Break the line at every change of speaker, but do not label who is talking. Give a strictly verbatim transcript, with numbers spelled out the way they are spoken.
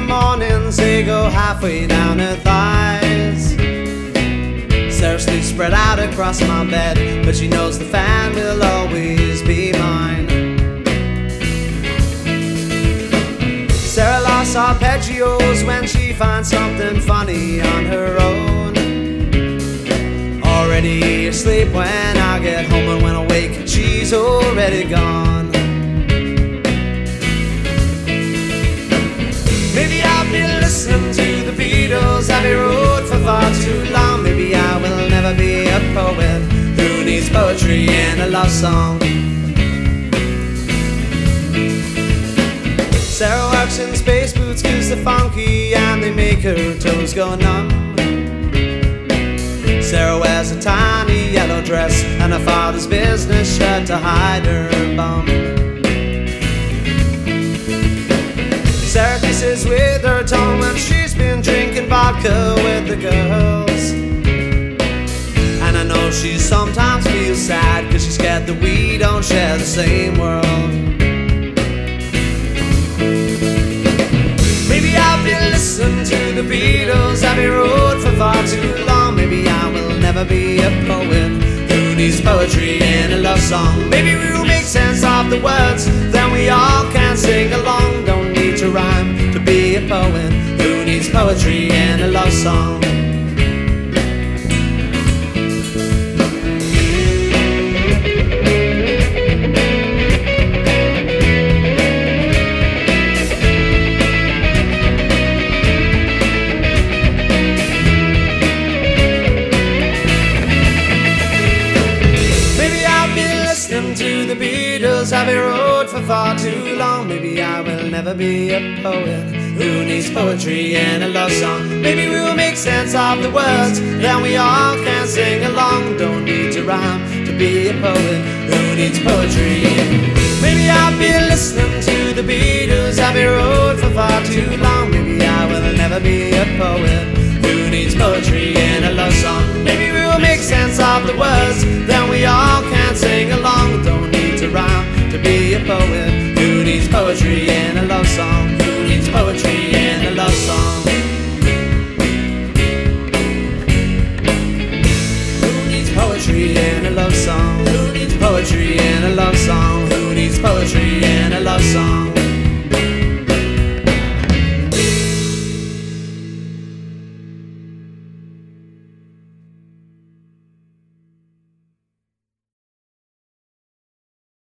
the mornings, they go halfway down her thighs. Sarah sleeps spread out across my bed, but she knows the fan will always be mine. Sarah lost arpeggios when she finds something funny on her own. Already asleep when I get home, and when I wake she's already gone. Maybe I've been listening to the Beatles, Abbey Road for far too long. Maybe I will never be a poet who needs poetry and a love song. Sarah works in space boots cause they're funky and they make her toes go numb. Sarah wears a tiny yellow dress and her father's business shirt to hide her bum. Sarah kisses with her tongue when she's been drinking vodka with the girls. And I know she sometimes feels sad cause she's scared that we don't share the same world. Maybe I've been listening to the Beatles, Abbey Road for far too long. Maybe I will never be a poet who needs poetry and a love song. Maybe we will make sense of the words, then we all can sing along. Don't need to rhyme to be a poet who needs poetry and a love song. To the Beatles, Abbey Road for far too long. Maybe I will never be a poet who needs poetry and a love song. Maybe we will make sense of the words, then we all can sing along. Don't need to rhyme to be a poet who needs poetry. Maybe I've been listening to the Beatles, Abbey Road for far too long. Maybe I will never be a poet who needs poetry and a love song. Maybe we will make sense of the words, then we all can sing along. Don't need to rhyme to be a poet who needs poetry and a love song. Who needs poetry and a love song. Who needs poetry and a love song. Who needs poetry and